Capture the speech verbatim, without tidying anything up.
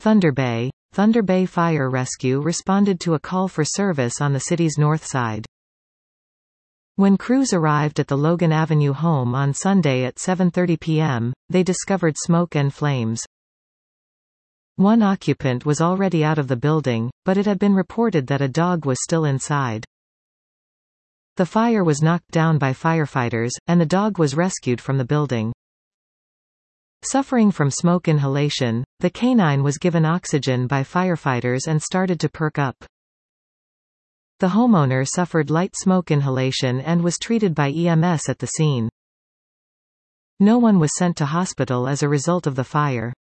Thunder Bay. Thunder Bay Fire Rescue responded to a call for service on the city's north side. When crews arrived at the Logan Avenue home on Sunday at seven thirty p m, they discovered smoke and flames. One occupant was already out of the building, but it had been reported that a dog was still inside. The fire was knocked down by firefighters, and the dog was rescued from the building. Suffering from smoke inhalation, the canine was given oxygen by firefighters and started to perk up. The homeowner suffered light smoke inhalation and was treated by E M S at the scene. No one was sent to hospital as a result of the fire.